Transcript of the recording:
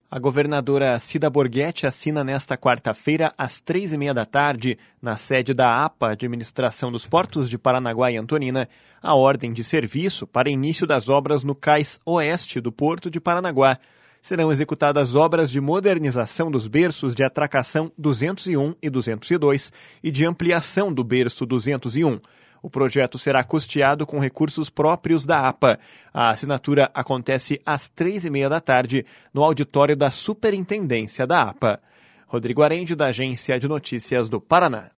A governadora Cida Borghetti assina nesta quarta-feira, às 3h30 da tarde, na sede da APA, Administração dos Portos de Paranaguá e Antonina, a ordem de serviço para início das obras no cais oeste do Porto de Paranaguá. Serão executadas obras de modernização dos berços de atracação 201 e 202 e de ampliação do berço 201. O projeto será custeado com recursos próprios da APA. A assinatura acontece às 3h30 da tarde, no auditório da Superintendência da APA. Rodrigo Arende, da Agência de Notícias do Paraná.